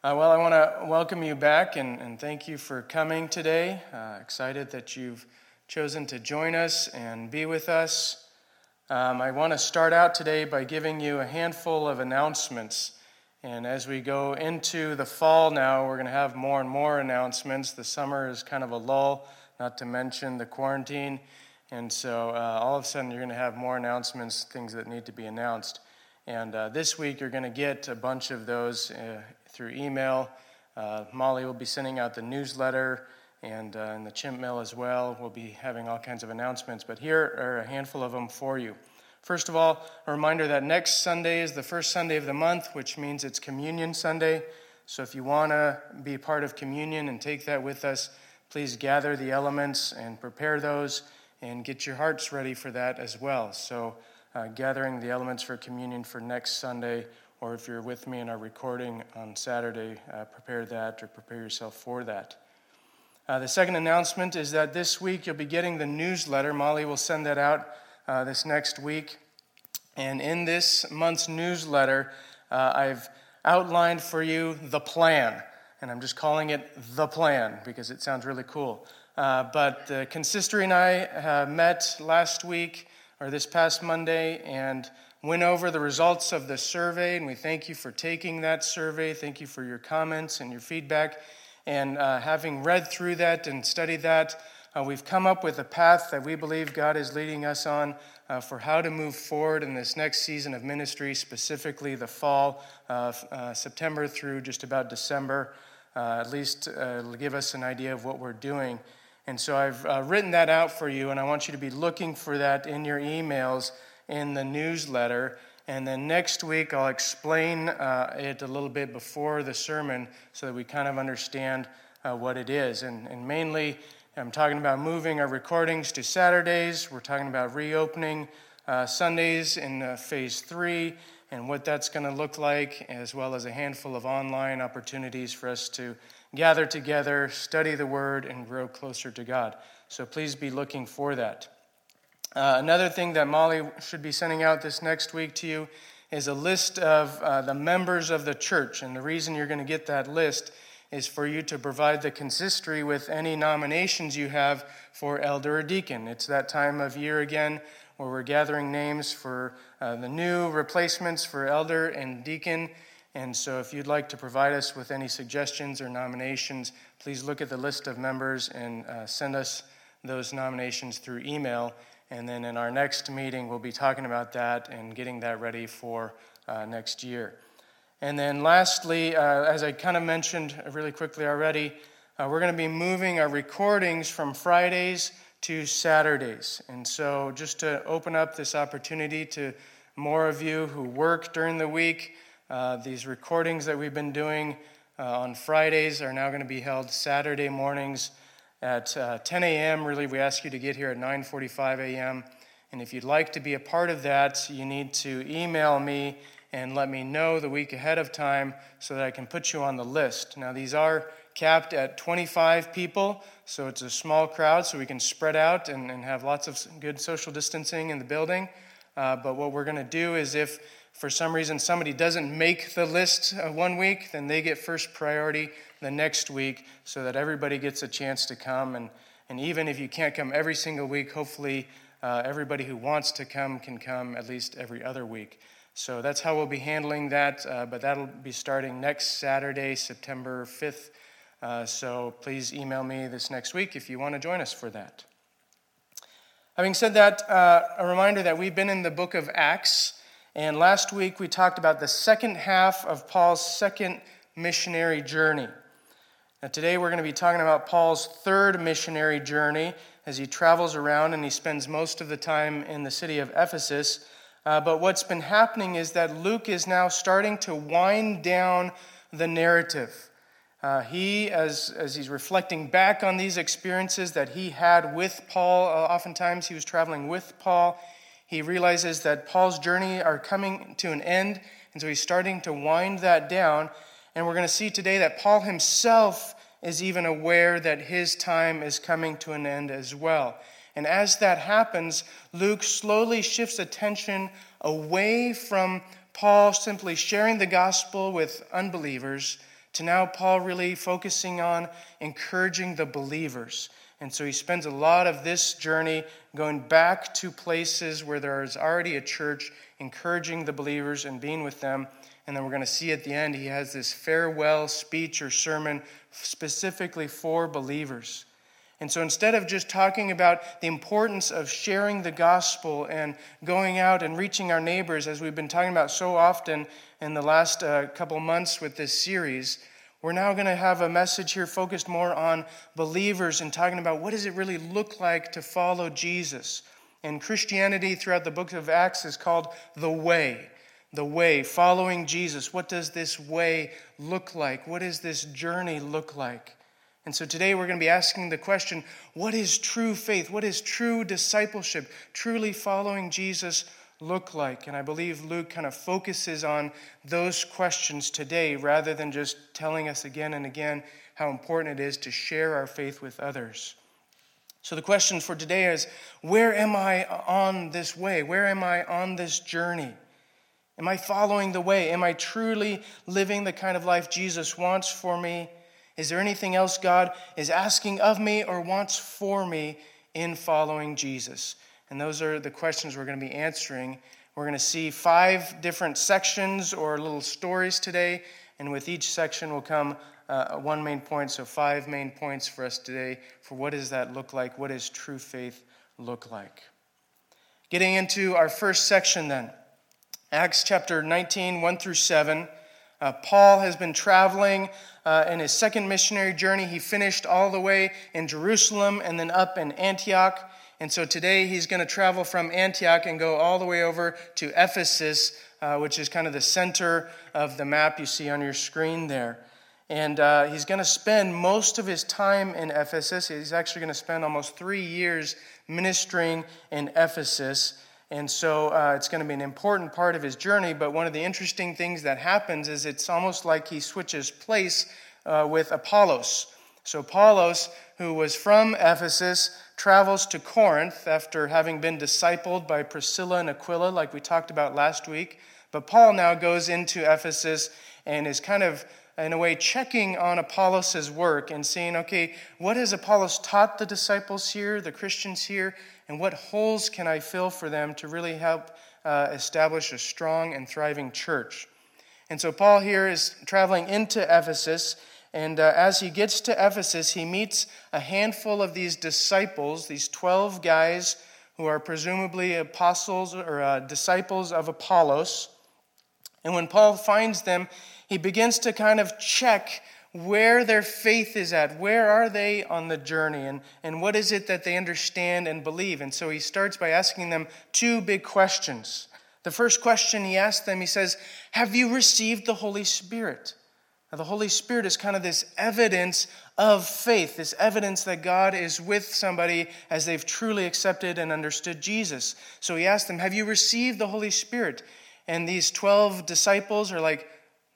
Well, I want to welcome you back and thank you for coming today. Excited that you've chosen to join us and be with us. I want to start out today by giving you a handful of announcements. And as we go into the fall now, we're going to have more and more announcements. The summer is kind of a lull, not to mention the quarantine. And so all of a sudden you're going to have more announcements, things that need to be announced. And this week you're going to get a bunch of those through email. Molly will be sending out the newsletter and in the chimp mail as well. We'll be having all kinds of announcements, but here are a handful of them for you. First of all, a reminder that next Sunday is the first Sunday of the month, which means it's Communion Sunday. So if you want to be part of communion and take that with us, please gather the elements and prepare those and get your hearts ready for that as well. So gathering the elements for communion for next Sunday, or if you're with me in our recording on Saturday, prepare that or prepare yourself for that. The second announcement is that this week you'll be getting the newsletter. Molly will send that out this next week. And in this month's newsletter, I've outlined for you the plan. And I'm just calling it The Plan because it sounds really cool. But the consistory and I met last week, or this past Monday, and went over the results of the survey, and we thank you for taking that survey. Thank you for your comments and your feedback. And having read through that and studied that, we've come up with a path that we believe God is leading us on for how to move forward in this next season of ministry, specifically the fall, September through just about December, at least give us an idea of what we're doing. And so I've written that out for you, and I want you to be looking for that in your emails in the newsletter. And then next week I'll explain it a little bit before the sermon so that we kind of understand what it is. And mainly I'm talking about moving our recordings to Saturdays. We're talking about reopening Sundays in phase 3 and what that's going to look like, as well as a handful of online opportunities for us to gather together, study the Word, and grow closer to God. So please be looking for that. Another thing that Molly should be sending out this next week to you is a list of the members of the church. And the reason you're going to get that list is for you to provide the consistory with any nominations you have for elder or deacon. It's that time of year again where we're gathering names for the new replacements for elder and deacon. And so if you'd like to provide us with any suggestions or nominations, please look at the list of members and send us those nominations through email. And then in our next meeting, we'll be talking about that and getting that ready for next year. And then lastly, as I kind of mentioned really quickly already, we're going to be moving our recordings from Fridays to Saturdays. And so just to open up this opportunity to more of you who work during the week, these recordings that we've been doing on Fridays are now going to be held Saturday mornings at 10 a.m. Really, we ask you to get here at 9:45 a.m. And if you'd like to be a part of that, you need to email me and let me know the week ahead of time so that I can put you on the list. Now, these are capped at 25 people, so it's a small crowd, so we can spread out and have lots of good social distancing in the building. But what we're going to do is if for some reason somebody doesn't make the list one week, then they get first priority the next week so that everybody gets a chance to come. And even if you can't come every single week, hopefully everybody who wants to come can come at least every other week. So that's how we'll be handling that, but that'll be starting next Saturday, September 5th. So please email me this next week if you want to join us for that. Having said that, a reminder that we've been in the book of Acts, and last week we talked about the second half of Paul's second missionary journey. Now today we're going to be talking about Paul's third missionary journey as he travels around and he spends most of the time in the city of Ephesus. But what's been happening is that Luke is now starting to wind down the narrative. He, as he's reflecting back on these experiences that he had with Paul, oftentimes he was traveling with Paul, he realizes that Paul's journey are coming to an end, and so he's starting to wind that down. And we're going to see today that Paul himself is even aware that his time is coming to an end as well. And as that happens, Luke slowly shifts attention away from Paul simply sharing the gospel with unbelievers to now Paul really focusing on encouraging the believers. And so he spends a lot of this journey going back to places where there is already a church, encouraging the believers and being with them. And then we're going to see at the end, he has this farewell speech or sermon specifically for believers. And so instead of just talking about the importance of sharing the gospel and going out and reaching our neighbors, as we've been talking about so often in the last couple months with this series, we're now going to have a message here focused more on believers and talking about what does it really look like to follow Jesus. And Christianity throughout the book of Acts is called the way. The way, following Jesus. What does this way look like? What does this journey look like? And so today we're going to be asking the question, what is true faith? What is true discipleship? Truly following Jesus look like? And I believe Luke kind of focuses on those questions today rather than just telling us again and again how important it is to share our faith with others. So the question for today is, where am I on this way? Where am I on this journey? Am I following the way? Am I truly living the kind of life Jesus wants for me? Is there anything else God is asking of me or wants for me in following Jesus? And those are the questions we're going to be answering. We're going to see 5 different sections or little stories today, and with each section will come one main point, so 5 main points for us today for what does that look like? What does true faith look like? Getting into our first section then, Acts chapter 19, 1 through 7. Paul has been traveling in his second missionary journey. He finished all the way in Jerusalem and then up in Antioch. And so today he's going to travel from Antioch and go all the way over to Ephesus, which is kind of the center of the map you see on your screen there. And he's going to spend most of his time in Ephesus. He's actually going to spend almost 3 years ministering in Ephesus. And so it's going to be an important part of his journey, but one of the interesting things that happens is it's almost like he switches place with Apollos. So Apollos, who was from Ephesus, travels to Corinth after having been discipled by Priscilla and Aquila, like we talked about last week. But Paul now goes into Ephesus and is kind of, in a way, checking on Apollos' work and seeing, okay, what has Apollos taught the disciples here, the Christians here, and what holes can I fill for them to really help establish a strong and thriving church? And so Paul here is traveling into Ephesus, and as he gets to Ephesus, he meets a handful of these disciples, these 12 guys who are presumably apostles or disciples of Apollos. And when Paul finds them, he begins to kind of check where their faith is at. Where are they on the journey? And what is it that they understand and believe? And so he starts by asking them 2 big questions. The first question he asks them, he says, have you received the Holy Spirit? Now, the Holy Spirit is kind of this evidence of faith, this evidence that God is with somebody as they've truly accepted and understood Jesus. So he asks them, have you received the Holy Spirit? And these 12 disciples are like,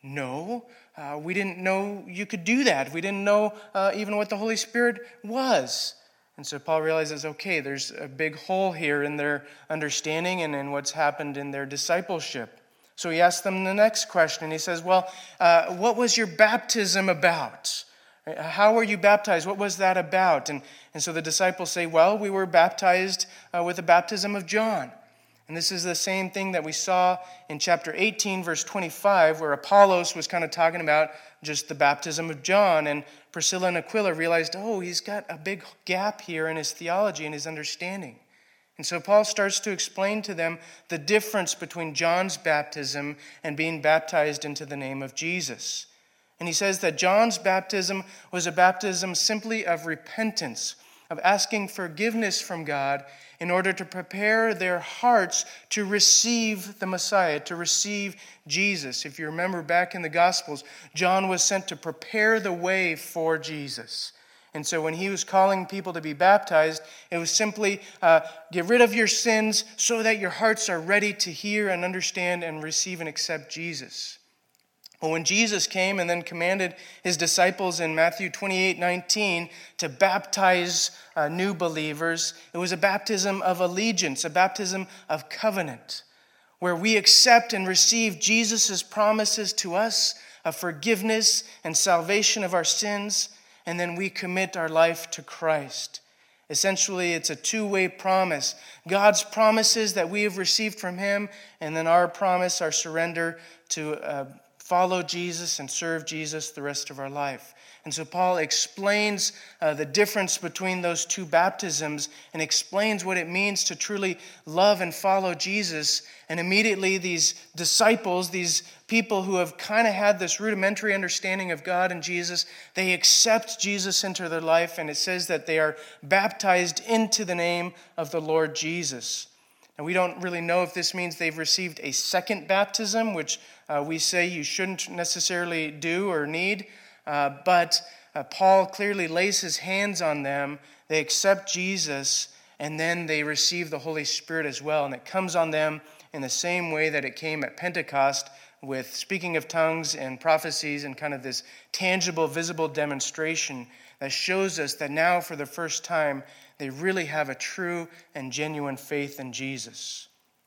no, we didn't know you could do that. We didn't know even what the Holy Spirit was. And so Paul realizes, okay, there's a big hole here in their understanding and in what's happened in their discipleship. So he asks them the next question. He says, well, what was your baptism about? How were you baptized? What was that about? And so the disciples say, well, we were baptized with the baptism of John. And this is the same thing that we saw in chapter 18, verse 25, where Apollos was kind of talking about just the baptism of John. And Priscilla and Aquila realized, oh, he's got a big gap here in his theology and his understanding. And so Paul starts to explain to them the difference between John's baptism and being baptized into the name of Jesus. And he says that John's baptism was a baptism simply of repentance, of asking forgiveness from God in order to prepare their hearts to receive the Messiah, to receive Jesus. If you remember back in the Gospels, John was sent to prepare the way for Jesus. And so when he was calling people to be baptized, it was simply get rid of your sins so that your hearts are ready to hear and understand and receive and accept Jesus. Well, when Jesus came and then commanded his disciples in Matthew 28:19 to baptize new believers, it was a baptism of allegiance, a baptism of covenant, where we accept and receive Jesus' promises to us of forgiveness and salvation of our sins, and then we commit our life to Christ. Essentially, it's a two-way promise. God's promises that we have received from him, and then our promise, our surrender to follow Jesus and serve Jesus the rest of our life. And so Paul explains the difference between those two baptisms and explains what it means to truly love and follow Jesus. And immediately these disciples, these people who have kind of had this rudimentary understanding of God and Jesus, they accept Jesus into their life, and it says that they are baptized into the name of the Lord Jesus. And we don't really know if this means they've received a second baptism, which we say you shouldn't necessarily do or need. But Paul clearly lays his hands on them. They accept Jesus, and then they receive the Holy Spirit as well. And it comes on them in the same way that it came at Pentecost, with speaking of tongues and prophecies and kind of this tangible, visible demonstration that shows us that now for the first time they really have a true and genuine faith in Jesus.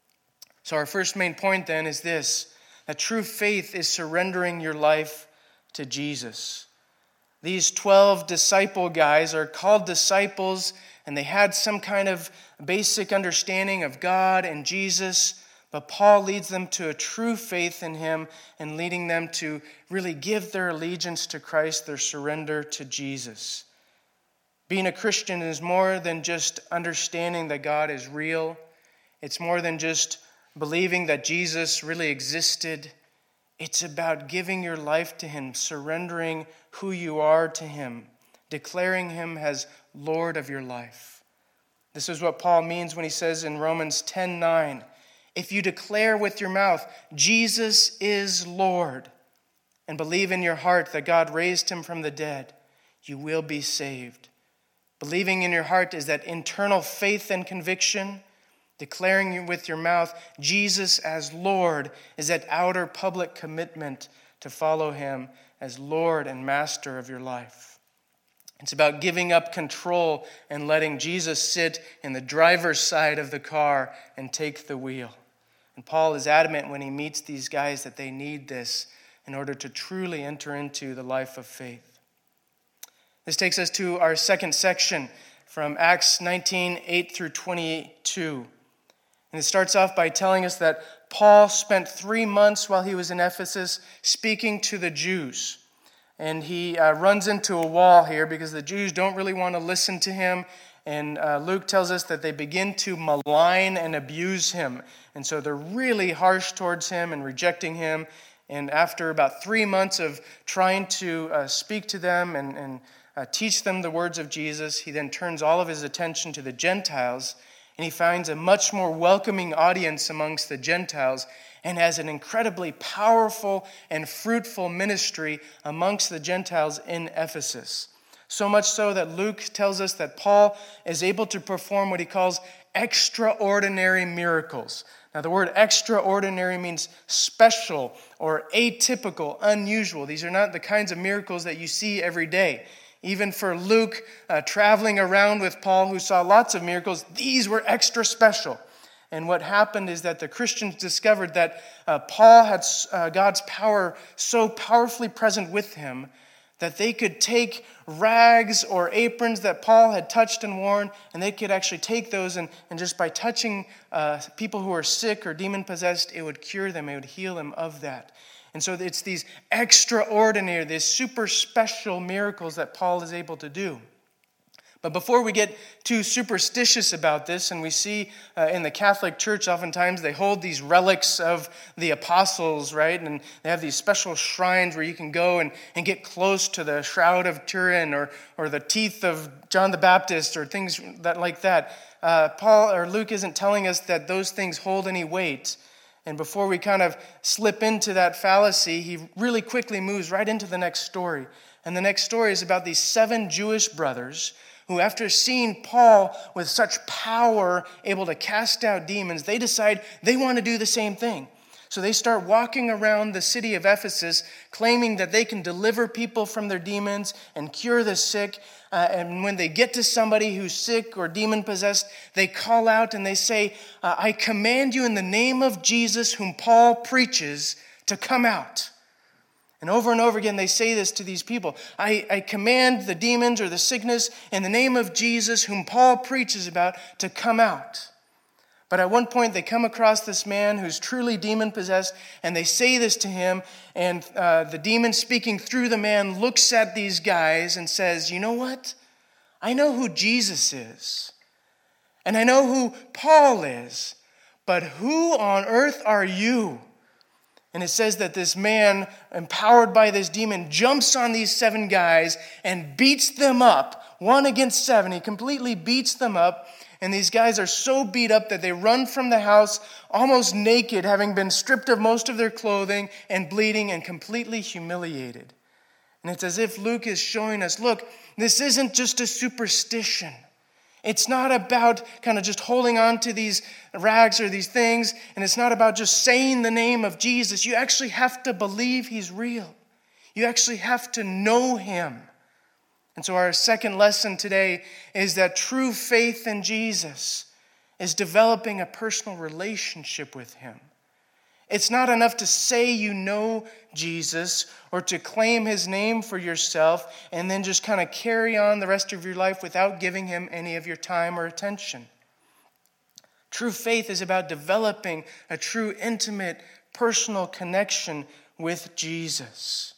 So our first main point then is this, that true faith is surrendering your life to Jesus. These 12 disciple guys are called disciples, and they had some kind of basic understanding of God and Jesus, but Paul leads them to a true faith in him and leading them to really give their allegiance to Christ, their surrender to Jesus. Being a Christian is more than just understanding that God is real. It's more than just believing that Jesus really existed. It's about giving your life to him, surrendering who you are to him, declaring him as Lord of your life. This is what Paul means when he says in Romans 10:9, if you declare with your mouth, Jesus is Lord, and believe in your heart that God raised him from the dead, you will be saved. Believing in your heart is that internal faith and conviction. Declaring with your mouth Jesus as Lord is that outer public commitment to follow him as Lord and Master of your life. It's about giving up control and letting Jesus sit in the driver's side of the car and take the wheel. And Paul is adamant when he meets these guys that they need this in order to truly enter into the life of faith. This takes us to our second section from Acts 19:8 through 22. And it starts off by telling us that Paul spent 3 months while he was in Ephesus speaking to the Jews. And he runs into a wall here because the Jews don't really want to listen to him. And Luke tells us that they begin to malign and abuse him. And so they're really harsh towards him and rejecting him. And after about 3 months of trying to speak to them and teach them the words of Jesus, he then turns all of his attention to the Gentiles. And he finds a much more welcoming audience amongst the Gentiles and has an incredibly powerful and fruitful ministry amongst the Gentiles in Ephesus. So much so that Luke tells us that Paul is able to perform what he calls extraordinary miracles. Now, the word extraordinary means special or atypical, unusual. These are not the kinds of miracles that you see every day. Even for Luke, traveling around with Paul, who saw lots of miracles, these were extra special. And what happened is that the Christians discovered that Paul had God's power so powerfully present with him that they could take rags or aprons that Paul had touched and worn, and they could actually take those and just by touching people who are sick or demon-possessed, it would cure them, it would heal them of that. And so it's these extraordinary, these super special miracles that Paul is able to do. But before we get too superstitious about this, and we see in the Catholic Church oftentimes they hold these relics of the apostles, right? And they have these special shrines where you can go and get close to the shroud of Turin or the teeth of John the Baptist or things that like that. Paul or Luke isn't telling us that those things hold any weight. And before we kind of slip into that fallacy, he really quickly moves right into the next story. And the next story is about these 7 Jewish brothers who, after seeing Paul with such power able to cast out demons, they decide they want to do the same thing. So they start walking around the city of Ephesus, claiming that they can deliver people from their demons and cure the sick. And when they get to somebody who's sick or demon-possessed, they call out and they say, I command you in the name of Jesus, whom Paul preaches, to come out. And over again, they say this to these people. I command the demons or the sickness in the name of Jesus, whom Paul preaches about, to come out. But at one point, they come across this man who's truly demon-possessed, and they say this to him, and the demon speaking through the man looks at these guys and says, you know what? I know who Jesus is, and I know who Paul is, but who on earth are you? And it says that this man, empowered by this demon, jumps on these 7 guys and beats them up, 1 against 7. He completely beats them up. And these guys are so beat up that they run from the house almost naked, having been stripped of most of their clothing and bleeding and completely humiliated. And it's as if Luke is showing us, look, this isn't just a superstition. It's not about kind of just holding on to these rags or these things, and it's not about just saying the name of Jesus. You actually have to believe he's real. You actually have to know him. And so our second lesson today is that true faith in Jesus is developing a personal relationship with him. It's not enough to say you know Jesus or to claim his name for yourself and then just kind of carry on the rest of your life without giving him any of your time or attention. True faith is about developing a true, intimate, personal connection with Jesus.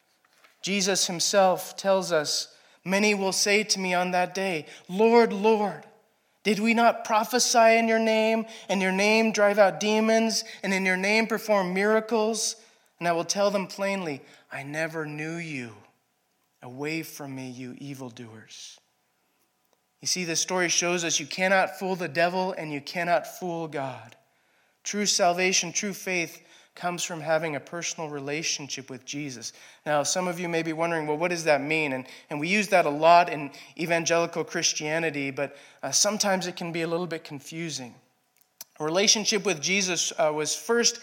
Jesus himself tells us, many will say to me on that day, Lord, Lord, did we not prophesy in your name, and your name drive out demons, and in your name perform miracles? And I will tell them plainly, I never knew you. Away from me, you evildoers. You see, this story shows us you cannot fool the devil, and you cannot fool God. True salvation, true faith comes from having a personal relationship with Jesus. Now, some of you may be wondering, well, what does that mean? And we use that a lot in evangelical Christianity, but sometimes it can be a little bit confusing. A relationship with Jesus was first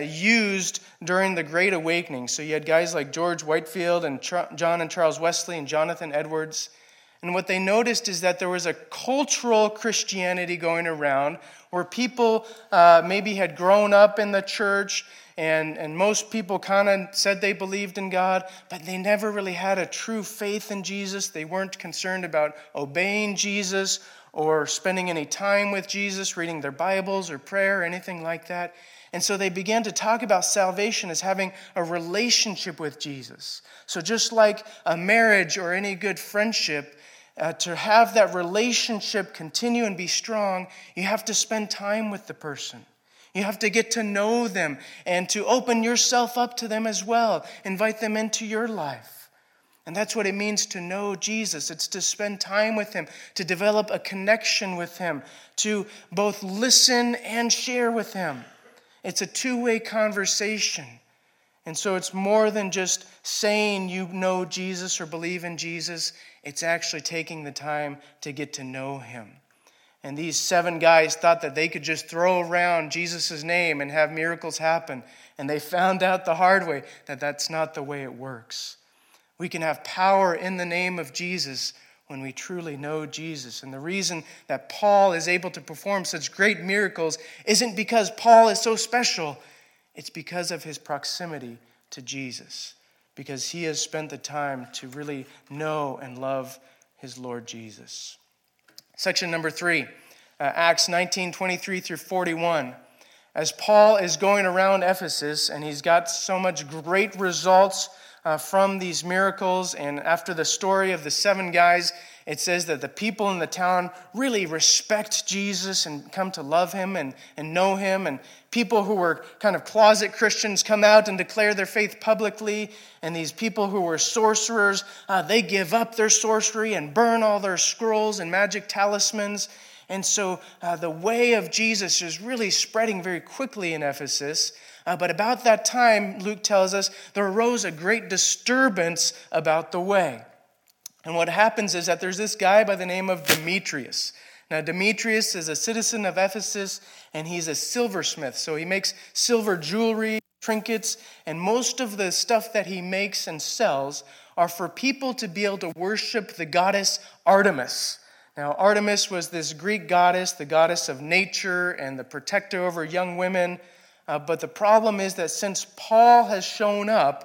used during the Great Awakening. So you had guys like George Whitefield and John and Charles Wesley and Jonathan Edwards. And what they noticed is that there was a cultural Christianity going around where people maybe had grown up in the church and most people kind of said they believed in God, but they never really had a true faith in Jesus. They weren't concerned about obeying Jesus or spending any time with Jesus, reading their Bibles or prayer or anything like that. And so they began to talk about salvation as having a relationship with Jesus. So just like a marriage or any good friendship, to have that relationship continue and be strong, you have to spend time with the person. You have to get to know them and to open yourself up to them as well. Invite them into your life. And that's what it means to know Jesus. It's to spend time with him, to develop a connection with him, to both listen and share with him. It's a two-way conversation. And so it's more than just saying you know Jesus or believe in Jesus. It's actually taking the time to get to know him. And these 7 guys thought that they could just throw around Jesus' name and have miracles happen. And they found out the hard way that that's not the way it works. We can have power in the name of Jesus when we truly know Jesus. And the reason that Paul is able to perform such great miracles isn't because Paul is so special. It's because of his proximity to Jesus, because he has spent the time to really know and love his Lord Jesus. Section number 3, Acts 19:23 through 41. As Paul is going around Ephesus, and he's got so much great results from these miracles, and after the story of the 7 guys, it says that the people in the town really respect Jesus and come to love him and know him. And people who were kind of closet Christians come out and declare their faith publicly. And these people who were sorcerers, they give up their sorcery and burn all their scrolls and magic talismans. And so the way of Jesus is really spreading very quickly in Ephesus. But about that time, Luke tells us, there arose a great disturbance about the way. And what happens is that there's this guy by the name of Demetrius. Now, Demetrius is a citizen of Ephesus, and he's a silversmith. So he makes silver jewelry, trinkets, and most of the stuff that he makes and sells are for people to be able to worship the goddess Artemis. Now, Artemis was this Greek goddess, the goddess of nature and the protector over young women. But the problem is that since Paul has shown up,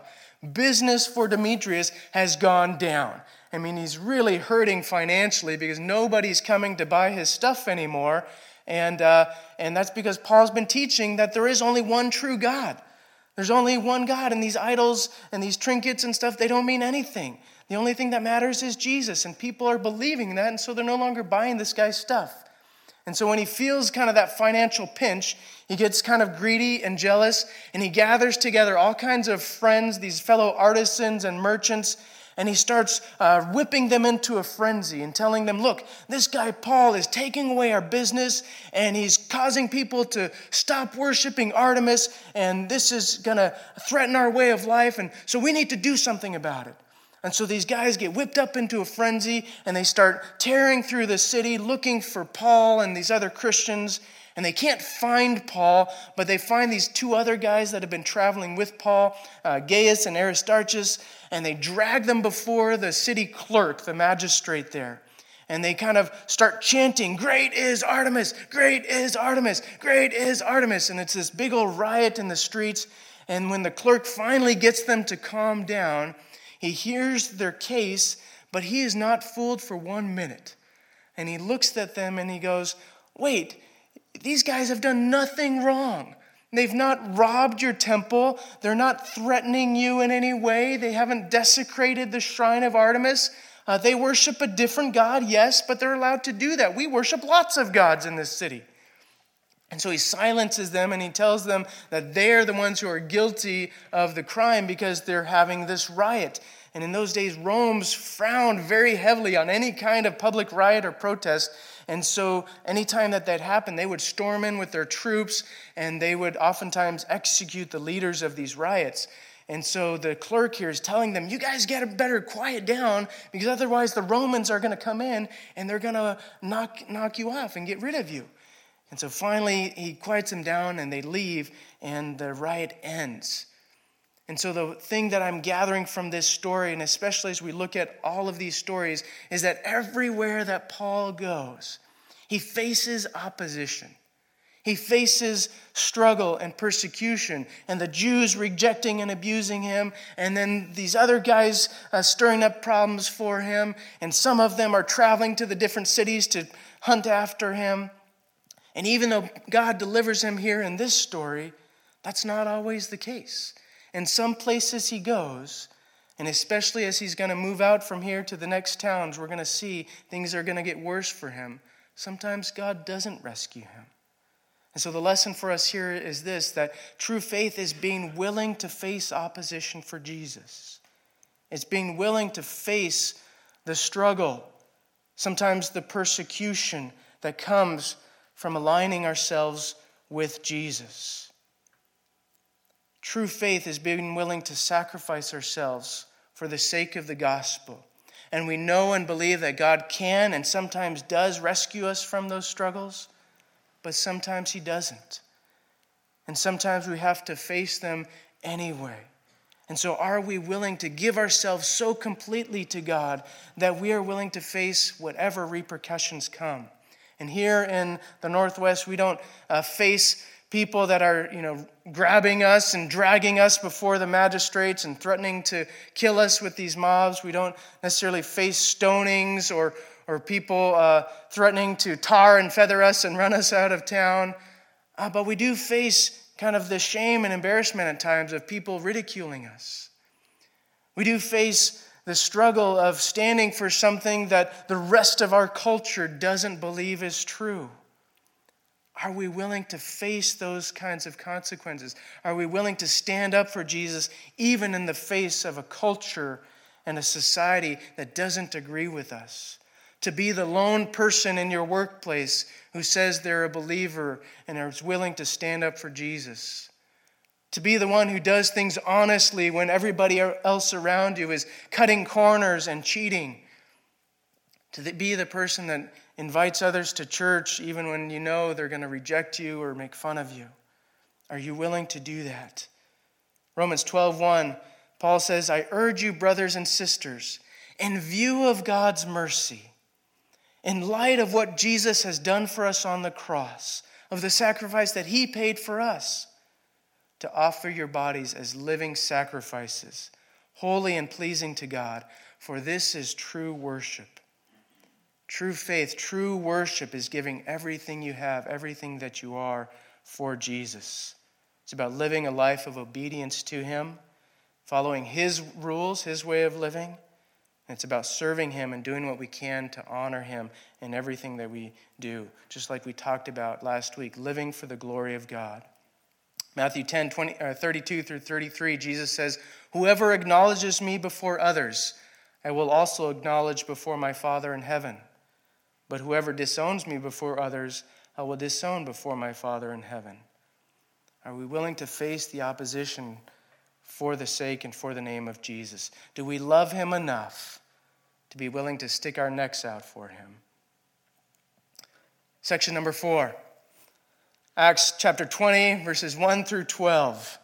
business for Demetrius has gone down. I mean, he's really hurting financially because nobody's coming to buy his stuff anymore. And that's because Paul's been teaching that there is only one true God. There's only one God, and these idols and these trinkets and stuff, they don't mean anything. The only thing that matters is Jesus, and people are believing that, and so they're no longer buying this guy's stuff. And so when he feels kind of that financial pinch, he gets kind of greedy and jealous, and he gathers together all kinds of friends, these fellow artisans and merchants, and he starts whipping them into a frenzy and telling them, look, this guy Paul is taking away our business, and he's causing people to stop worshiping Artemis, and this is going to threaten our way of life, and so we need to do something about it. And so these guys get whipped up into a frenzy, and they start tearing through the city looking for Paul and these other Christians. And they can't find Paul, but they find these two other guys that have been traveling with Paul, Gaius and Aristarchus, and they drag them before the city clerk, the magistrate there. And they kind of start chanting, "Great is Artemis! Great is Artemis! Great is Artemis!" And it's this big old riot in the streets. And when the clerk finally gets them to calm down, he hears their case, but he is not fooled for 1 minute. And he looks at them and he goes, wait, these guys have done nothing wrong. They've not robbed your temple. They're not threatening you in any way. They haven't desecrated the shrine of Artemis. They worship a different God, yes, but they're allowed to do that. We worship lots of gods in this city. And so he silences them and he tells them that they're the ones who are guilty of the crime because they're having this riot. And in those days, Rome frowned very heavily on any kind of public riot or protest. And so anytime that happened, they would storm in with their troops and they would oftentimes execute the leaders of these riots. And so the clerk here is telling them, you guys better quiet down because otherwise the Romans are going to come in and they're going to knock you off and get rid of you. And so finally, he quiets them down and they leave and the riot ends. And so the thing that I'm gathering from this story, and especially as we look at all of these stories, is that everywhere that Paul goes, he faces opposition. He faces struggle and persecution, and the Jews rejecting and abusing him, and then these other guys stirring up problems for him, and some of them are traveling to the different cities to hunt after him. And even though God delivers him here in this story, that's not always the case. In some places he goes, and especially as he's going to move out from here to the next towns, we're going to see things are going to get worse for him. Sometimes God doesn't rescue him. And so the lesson for us here is this, that true faith is being willing to face opposition for Jesus. It's being willing to face the struggle, sometimes the persecution that comes from aligning ourselves with Jesus. True faith is being willing to sacrifice ourselves for the sake of the gospel. And we know and believe that God can and sometimes does rescue us from those struggles, but sometimes he doesn't. And sometimes we have to face them anyway. And so are we willing to give ourselves so completely to God that we are willing to face whatever repercussions come? And here in the Northwest, we don't face people that are, grabbing us and dragging us before the magistrates and threatening to kill us with these mobs. We don't necessarily face stonings or people threatening to tar and feather us and run us out of town. But we do face kind of the shame and embarrassment at times of people ridiculing us. We do face the struggle of standing for something that the rest of our culture doesn't believe is true. Are we willing to face those kinds of consequences? Are we willing to stand up for Jesus even in the face of a culture and a society that doesn't agree with us? To be the lone person in your workplace who says they're a believer and is willing to stand up for Jesus. To be the one who does things honestly when everybody else around you is cutting corners and cheating. To be the person that invites others to church even when you know they're going to reject you or make fun of you. Are you willing to do that? Romans 12:1, Paul says, I urge you, brothers and sisters, in view of God's mercy, in light of what Jesus has done for us on the cross, of the sacrifice that he paid for us, to offer your bodies as living sacrifices, holy and pleasing to God, for this is true worship. True faith, true worship is giving everything you have, everything that you are for Jesus. It's about living a life of obedience to him, following his rules, his way of living. And it's about serving him and doing what we can to honor him in everything that we do, just like we talked about last week, living for the glory of God. Matthew 10, 32 through 33, Jesus says, "Whoever acknowledges me before others, I will also acknowledge before my Father in heaven. But whoever disowns me before others, I will disown before my Father in heaven." Are we willing to face the opposition for the sake and for the name of Jesus? Do we love him enough to be willing to stick our necks out for him? Section number 4, Acts chapter 20, verses 1 through 12.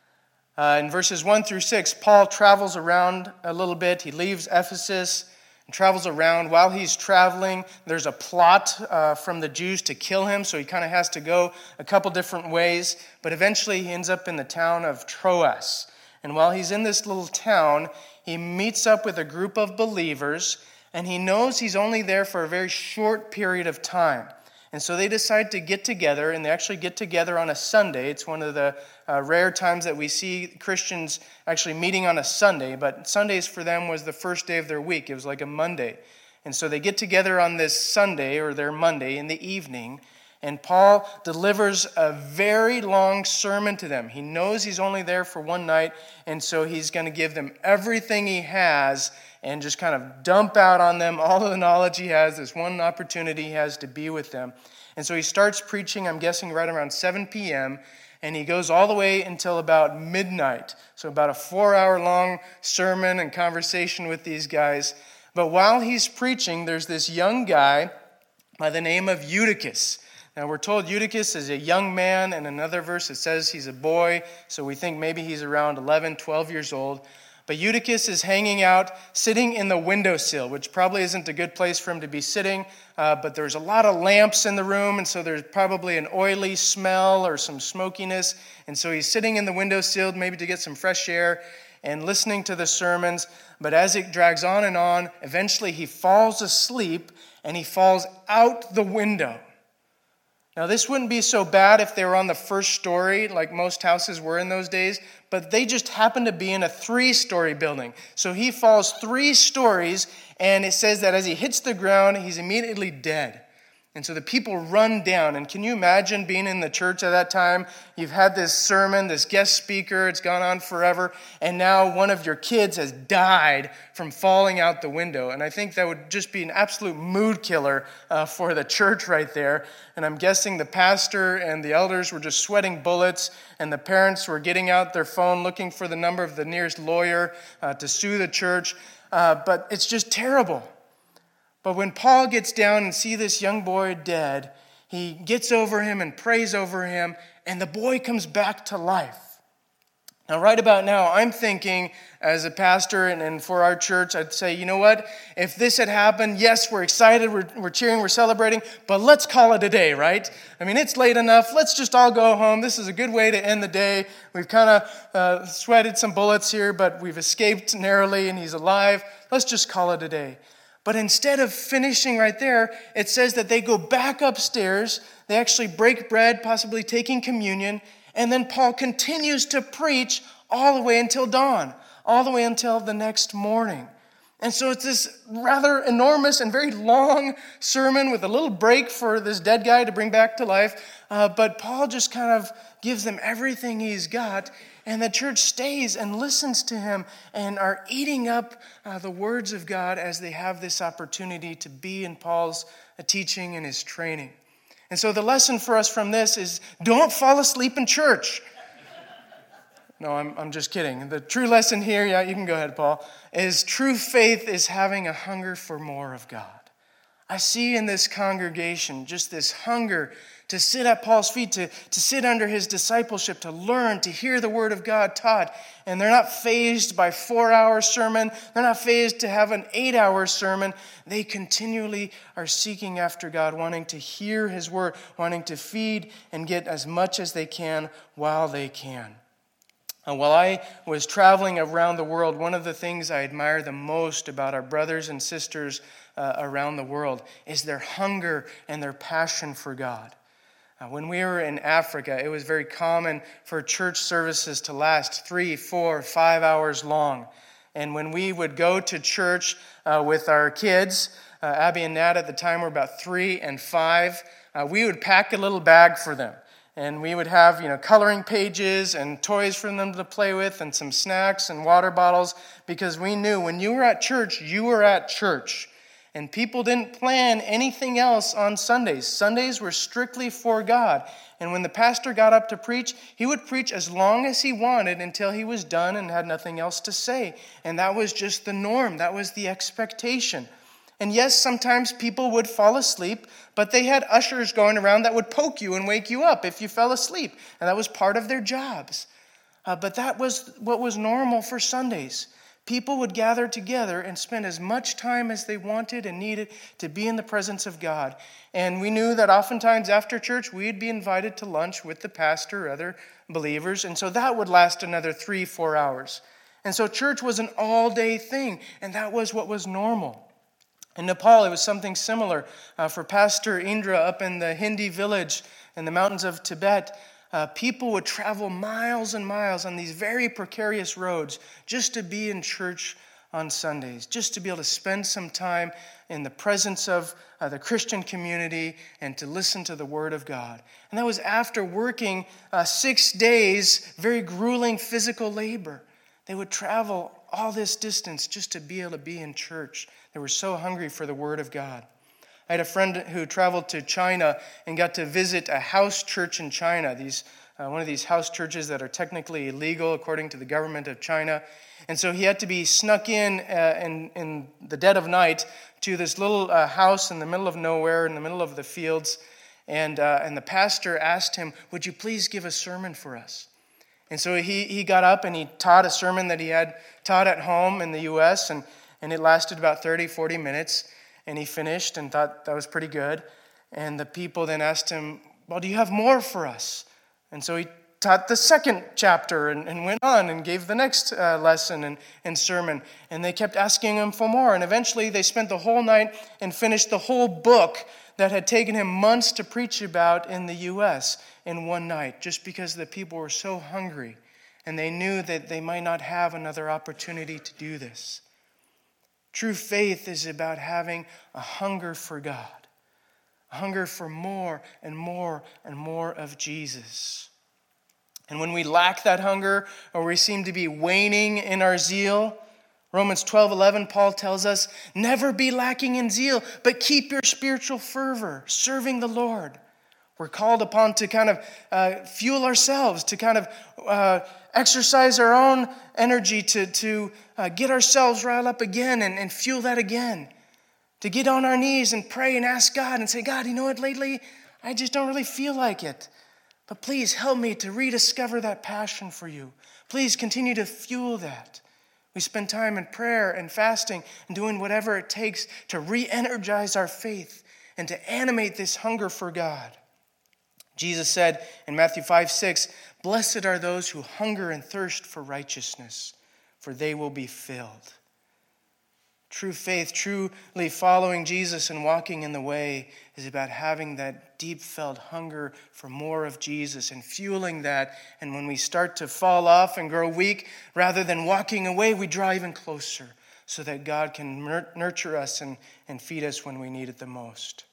In verses 1 through 6, Paul travels around a little bit. He leaves Ephesus and travels around. While he's traveling, there's a plot from the Jews to kill him, so he kind of has to go a couple different ways. But eventually he ends up in the town of Troas. And while he's in this little town, he meets up with a group of believers, and he knows he's only there for a very short period of time. And so they decide to get together, and they actually get together on a Sunday. It's one of the rare times that we see Christians actually meeting on a Sunday, but Sundays for them was the first day of their week. It was like a Monday. And so they get together on this Sunday, or their Monday, in the evening, and Paul delivers a very long sermon to them. He knows he's only there for one night, and so he's going to give them everything he has and just kind of dump out on them all of the knowledge he has, this one opportunity he has to be with them. And so he starts preaching, I'm guessing right around 7 p.m., and he goes all the way until about midnight. So about a 4-hour-long sermon and conversation with these guys. But while he's preaching, there's this young guy by the name of Eutychus. Now, we're told Eutychus is a young man. In another verse, it says he's a boy, so we think maybe he's around 11, 12 years old. But Eutychus is hanging out, sitting in the windowsill, which probably isn't a good place for him to be sitting, but there's a lot of lamps in the room, and so there's probably an oily smell or some smokiness. And so he's sitting in the windowsill, maybe to get some fresh air, and listening to the sermons. But as it drags on, eventually he falls asleep, and he falls out the window. Now, this wouldn't be so bad if they were on the first story, like most houses were in those days, but they just happened to be in a 3-story building. So he falls 3 stories, and it says that as he hits the ground, he's immediately dead. And so the people run down. And can you imagine being in the church at that time? You've had this sermon, this guest speaker, it's gone on forever, and now one of your kids has died from falling out the window. And I think that would just be an absolute mood killer for the church right there. And I'm guessing the pastor and the elders were just sweating bullets, and the parents were getting out their phone looking for the number of the nearest lawyer to sue the church. But it's just terrible. But when Paul gets down and sees this young boy dead, he gets over him and prays over him, and the boy comes back to life. Now, right about now, I'm thinking, as a pastor and for our church, I'd say, you know what? If this had happened, yes, we're excited, we're cheering, we're celebrating, but let's call it a day, right? I mean, it's late enough. Let's just all go home. This is a good way to end the day. We've kind of sweated some bullets here, but we've escaped narrowly, and he's alive. Let's just call it a day. But instead of finishing right there, it says that they go back upstairs, they actually break bread, possibly taking communion, and then Paul continues to preach all the way until dawn, all the way until the next morning. And so it's this rather enormous and very long sermon with a little break for this dead guy to bring back to life. But Paul just kind of gives them everything he's got, and the church stays and listens to him and are eating up the words of God as they have this opportunity to be in Paul's teaching and his training. And so the lesson for us from this is don't fall asleep in church. No, I'm just kidding. The true lesson here, yeah, you can go ahead, Paul, is true faith is having a hunger for more of God. I see in this congregation just this hunger to sit at Paul's feet, to sit under his discipleship, to learn, to hear the word of God taught. And they're not fazed by 4-hour sermon. They're not fazed to have an 8-hour sermon. They continually are seeking after God, wanting to hear his word, wanting to feed and get as much as they can while they can. While I was traveling around the world, one of the things I admire the most about our brothers and sisters around the world is their hunger and their passion for God. When we were in Africa, it was very common for church services to last 3, 4, 5 hours long. And when we would go to church with our kids, Abby and Nat at the time were about 3 and 5, we would pack a little bag for them. And we would have, coloring pages and toys for them to play with and some snacks and water bottles, because we knew when you were at church, you were at church. And people didn't plan anything else on Sundays. Sundays were strictly for God. And when the pastor got up to preach, he would preach as long as he wanted until he was done and had nothing else to say. And that was just the norm. That was the expectation. And yes, sometimes people would fall asleep, but they had ushers going around that would poke you and wake you up if you fell asleep. And that was part of their jobs. But that was what was normal for Sundays. People would gather together and spend as much time as they wanted and needed to be in the presence of God. And we knew that oftentimes after church, we'd be invited to lunch with the pastor or other believers. And so that would last another 3, 4 hours. And so church was an all-day thing, and that was what was normal. In Nepal, it was something similar. For Pastor Indra up in the Hindi village in the mountains of Tibet, people would travel miles and miles on these very precarious roads just to be in church on Sundays, just to be able to spend some time in the presence of the Christian community and to listen to the Word of God. And that was after working 6 days, very grueling physical labor. They would travel all this distance just to be able to be in church. They were so hungry for the Word of God. I had a friend who traveled to China and got to visit a house church in China, one of these house churches that are technically illegal according to the government of China. And so he had to be snuck in the dead of night to this little house in the middle of nowhere, in the middle of the fields. And the pastor asked him, "Would you please give a sermon for us?" And so he got up and he taught a sermon that he had taught at home in the U.S., and it lasted about 30, 40 minutes. And he finished and thought that was pretty good. And the people then asked him, "Well, do you have more for us?" And so he taught the second chapter and went on and gave the next lesson and sermon. And they kept asking him for more. And eventually they spent the whole night and finished the whole book that had taken him months to preach about in the U.S. in one night, just because the people were so hungry and they knew that they might not have another opportunity to do this. True faith is about having a hunger for God, a hunger for more and more and more of Jesus. And when we lack that hunger, or we seem to be waning in our zeal, Romans 12:11, Paul tells us, "Never be lacking in zeal, but keep your spiritual fervor, serving the Lord." We're called upon to kind of fuel ourselves, to kind of exercise our own energy to get ourselves riled up again and fuel that again. To get on our knees and pray and ask God and say, "God, you know what, lately I just don't really feel like it. But please help me to rediscover that passion for you. Please continue to fuel that." We spend time in prayer and fasting and doing whatever it takes to re-energize our faith and to animate this hunger for God. Jesus said in Matthew 5:6, "Blessed are those who hunger and thirst for righteousness, for they will be filled." True faith, truly following Jesus and walking in the way, is about having that deep-felt hunger for more of Jesus and fueling that. And when we start to fall off and grow weak, rather than walking away, we draw even closer so that God can nurture us and feed us when we need it the most.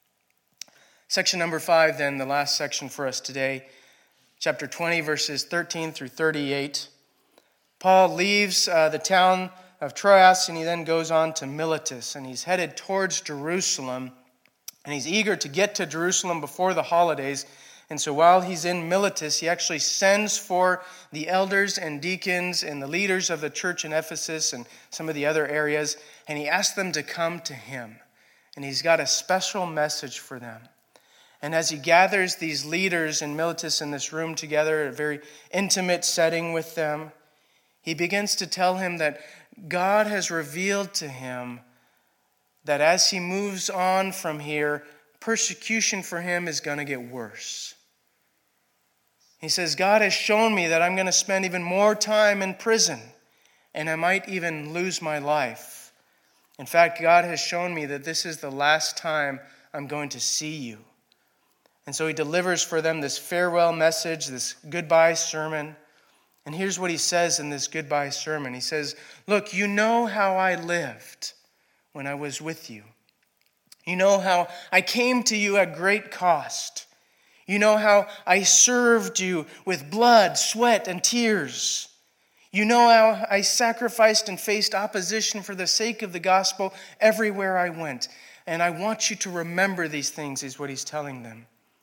Section number 5, then, the last section for us today, chapter 20, verses 13 through 38. Paul leaves the town of Troas, and he then goes on to Miletus, and he's headed towards Jerusalem, and he's eager to get to Jerusalem before the holidays. And so while he's in Miletus, he actually sends for the elders and deacons and the leaders of the church in Ephesus and some of the other areas, and he asks them to come to him. And he's got a special message for them. And as he gathers these leaders in Miletus in this room together, a very intimate setting with them, he begins to tell him that God has revealed to him that as he moves on from here, persecution for him is going to get worse. He says, God has shown me that I'm going to spend even more time in prison, and I might even lose my life. In fact, God has shown me that this is the last time I'm going to see you. And so he delivers for them this farewell message, this goodbye sermon. And here's what he says in this goodbye sermon. He says, look, you know how I lived when I was with you. You know how I came to you at great cost. You know how I served you with blood, sweat, and tears. You know how I sacrificed and faced opposition for the sake of the gospel everywhere I went. And I want you to remember these things, is what he's telling them.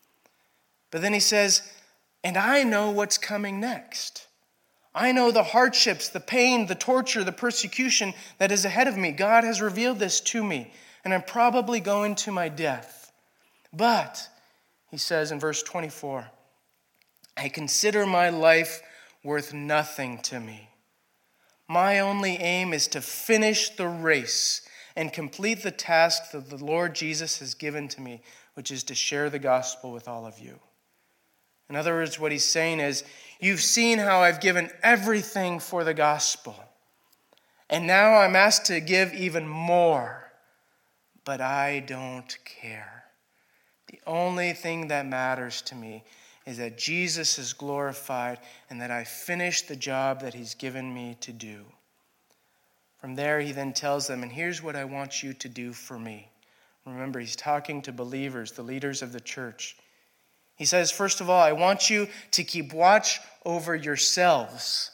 But then he says, and I know what's coming next. I know the hardships, the pain, the torture, the persecution that is ahead of me. God has revealed this to me, and I'm probably going to my death. But, he says in verse 24, I consider my life worth nothing to me. My only aim is to finish the race and complete the task that the Lord Jesus has given to me, which is to share the gospel with all of you. In other words, what he's saying is, you've seen how I've given everything for the gospel. And now I'm asked to give even more. But I don't care. The only thing that matters to me is that Jesus is glorified and that I finish the job that he's given me to do. From there, he then tells them, and here's what I want you to do for me. Remember, he's talking to believers, the leaders of the church. He says, first of all, I want you to keep watch over yourselves.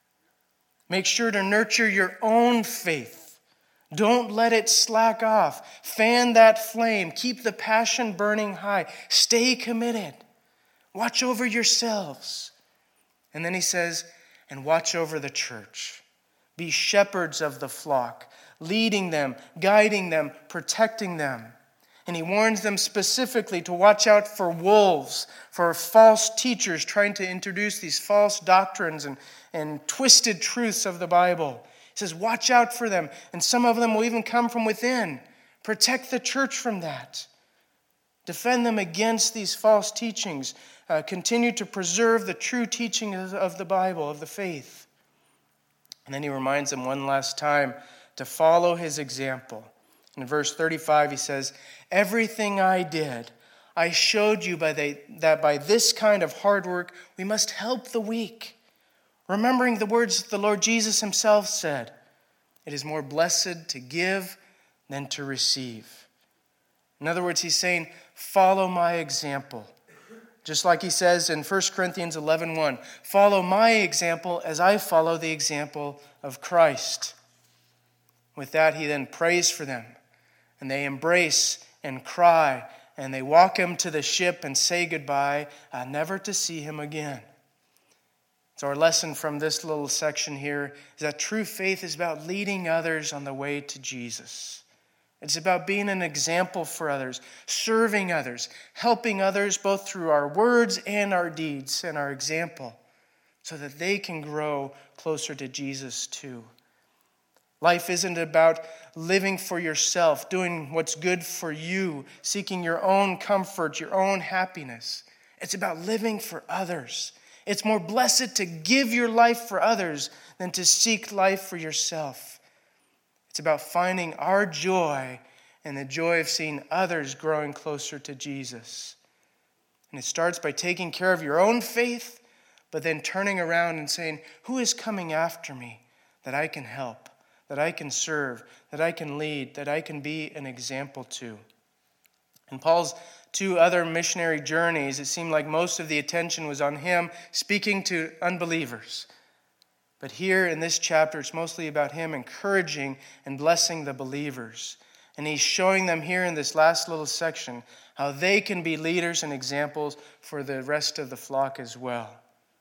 Make sure to nurture your own faith. Don't let it slack off. Fan that flame. Keep the passion burning high. Stay committed. Watch over yourselves. And then he says, and watch over the church. Be shepherds of the flock, leading them, guiding them, protecting them. And he warns them specifically to watch out for wolves, for false teachers trying to introduce these false doctrines and twisted truths of the Bible. He says, watch out for them. And some of them will even come from within. Protect the church from that. Defend them against these false teachings. Continue to preserve the true teaching of the Bible, of the faith. And then he reminds them one last time to follow his example. In verse 35, he says, everything I did, I showed you that by this kind of hard work, we must help the weak. Remembering the words the Lord Jesus himself said, it is more blessed to give than to receive. In other words, he's saying, follow my example. Just like he says in 1 Corinthians 11:1, follow my example as I follow the example of Christ. With that, he then prays for them. And they embrace and cry, and they walk him to the ship and say goodbye, never to see him again. So our lesson from this little section here is that true faith is about leading others on the way to Jesus. It's about being an example for others, serving others, helping others both through our words and our deeds and our example, so that they can grow closer to Jesus too. Life isn't about living for yourself, doing what's good for you, seeking your own comfort, your own happiness. It's about living for others. It's more blessed to give your life for others than to seek life for yourself. It's about finding our joy and the joy of seeing others growing closer to Jesus. And it starts by taking care of your own faith, but then turning around and saying, who is coming after me that I can help, that I can serve, that I can lead, that I can be an example to? In Paul's 2 other missionary journeys, it seemed like most of the attention was on him speaking to unbelievers. But here in this chapter, it's mostly about him encouraging and blessing the believers. And he's showing them here in this last little section how they can be leaders and examples for the rest of the flock as well.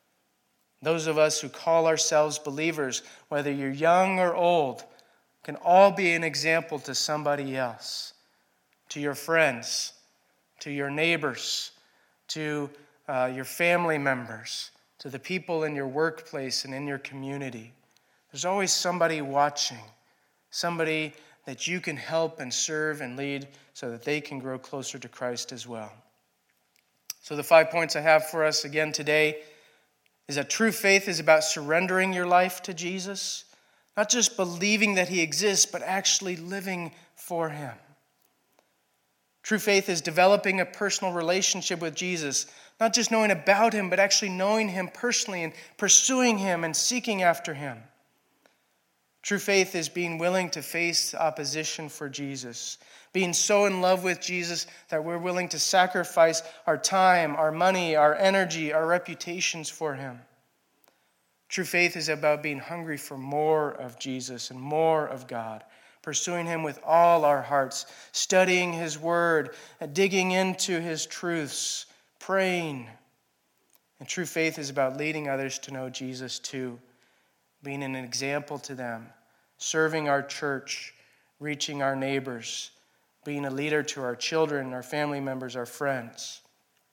Those of us who call ourselves believers, whether you're young or old, can all be an example to somebody else, to your friends, to your neighbors, to your family members, to the people in your workplace and in your community. There's always somebody watching, somebody that you can help and serve and lead so that they can grow closer to Christ as well. So the 5 points I have for us again today: is that true faith is about surrendering your life to Jesus, not just believing that he exists, but actually living for him. True faith is developing a personal relationship with Jesus, not just knowing about him, but actually knowing him personally and pursuing him and seeking after him. True faith is being willing to face opposition for Jesus, being so in love with Jesus that we're willing to sacrifice our time, our money, our energy, our reputations for him. True faith is about being hungry for more of Jesus and more of God, pursuing him with all our hearts, studying his word, digging into his truths, praying. And true faith is about leading others to know Jesus too, being an example to them, serving our church, reaching our neighbors, being a leader to our children, our family members, our friends.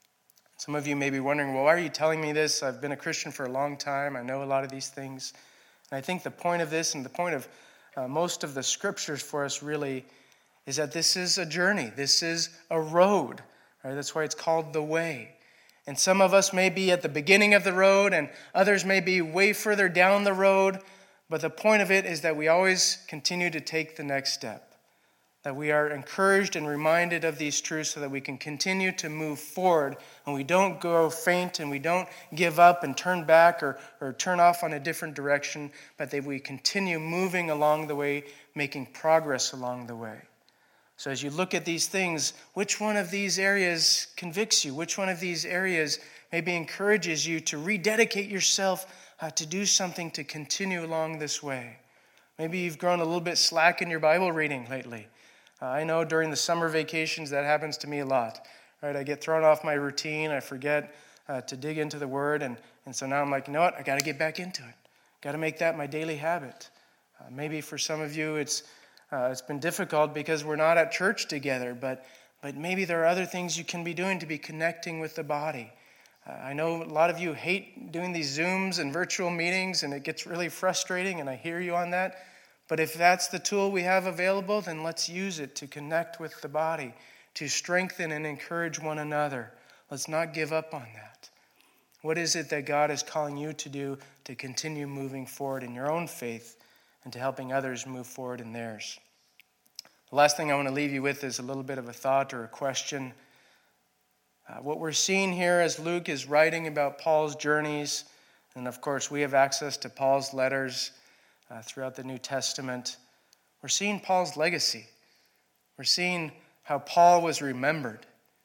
Some of you may be wondering, well, why are you telling me this? I've been a Christian for a long time. I know a lot of these things. And I think the point of this and the point of most of the scriptures for us really is that this is a journey. This is a road. Right? That's why it's called the way. And some of us may be at the beginning of the road and others may be way further down the road. But the point of it is that we always continue to take the next step. That we are encouraged and reminded of these truths so that we can continue to move forward and we don't go faint and we don't give up and turn back or turn off on a different direction, but that we continue moving along the way, making progress along the way. So as you look at these things, which one of these areas convicts you? Which one of these areas maybe encourages you to rededicate yourself to do something to continue along this way? Maybe you've grown a little bit slack in your Bible reading lately. I know during the summer vacations that happens to me a lot. Right? I get thrown off my routine. I forget to dig into the Word. And so now I'm like, you know what? I got to get back into it. Got to make that my daily habit. Maybe for some of you it's been difficult because we're not at church together. But maybe there are other things you can be doing to be connecting with the body. I know a lot of you hate doing these Zooms and virtual meetings, and it gets really frustrating, and I hear you on that. But if that's the tool we have available, then let's use it to connect with the body, to strengthen and encourage one another. Let's not give up on that. What is it that God is calling you to do to continue moving forward in your own faith and to helping others move forward in theirs? The last thing I want to leave you with is a little bit of a thought or a question. What we're seeing here as Luke is writing about Paul's journeys, and of course we have access to Paul's letters throughout the New Testament, we're seeing Paul's legacy. We're seeing how Paul was remembered,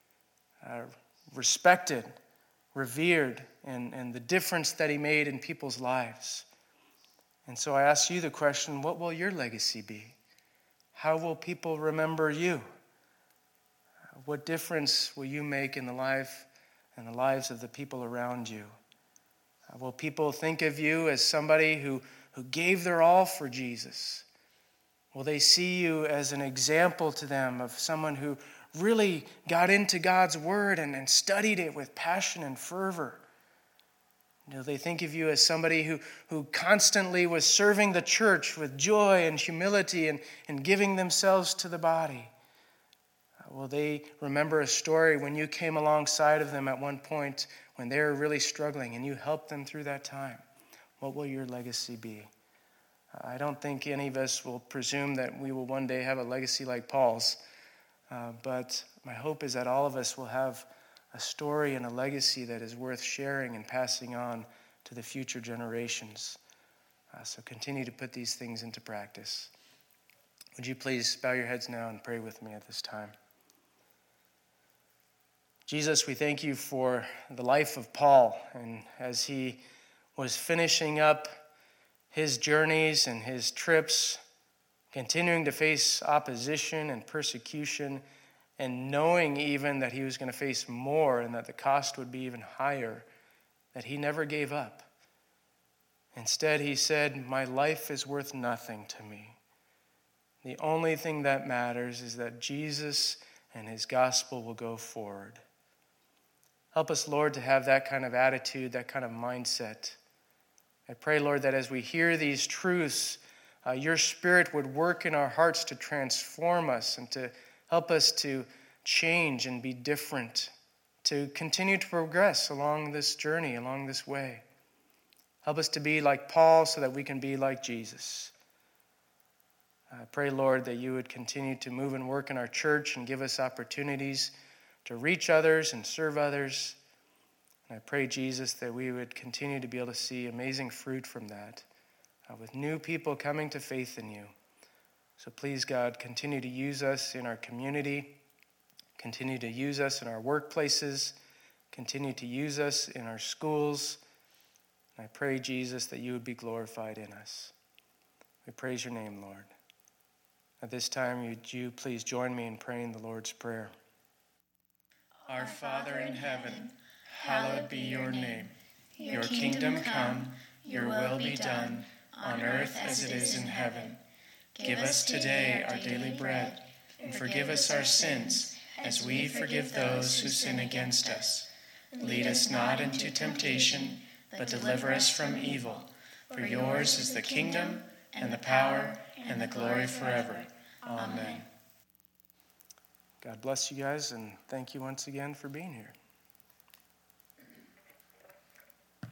respected, revered, and the difference that he made in people's lives. And so I ask you the question, what will your legacy be? How will people remember you? What difference will you make in the life and the lives of the people around you? Will people think of you as somebody who gave their all for Jesus? Will they see you as an example to them of someone who really got into God's word and studied it with passion and fervor? Do they think of you as somebody who constantly was serving the church with joy and humility and giving themselves to the body? Will they remember a story when you came alongside of them at one point when they were really struggling and you helped them through that time? What will your legacy be? I don't think any of us will presume that we will one day have a legacy like Paul's, but my hope is that all of us will have a story and a legacy that is worth sharing and passing on to the future generations. So continue to put these things into practice. Would you please bow your heads now and pray with me at this time? Jesus, we thank you for the life of Paul, and as he was finishing up his journeys and his trips, continuing to face opposition and persecution, and knowing even that he was going to face more and that the cost would be even higher, that he never gave up. Instead, he said, "My life is worth nothing to me. The only thing that matters is that Jesus and his gospel will go forward." Help us, Lord, to have that kind of attitude, that kind of mindset. I pray, Lord, that as we hear these truths, your Spirit would work in our hearts to transform us and to help us to change and be different, to continue to progress along this journey, along this way. Help us to be like Paul so that we can be like Jesus. I pray, Lord, that you would continue to move and work in our church and give us opportunities to reach others and serve others. And I pray, Jesus, that we would continue to be able to see amazing fruit from that, with new people coming to faith in you. So please, God, continue to use us in our community, continue to use us in our workplaces, continue to use us in our schools. And I pray, Jesus, that you would be glorified in us. We praise your name, Lord. At this time, would you please join me in praying the Lord's Prayer. Our Father in heaven, hallowed be your name. Your kingdom come, your will be done, on earth as it is in heaven. Give us today our daily bread, and forgive us our sins, as we forgive those who sin against us. Lead us not into temptation, but deliver us from evil. For yours is the kingdom, and the power, and the glory forever. Amen. God bless you guys, and thank you once again for being here.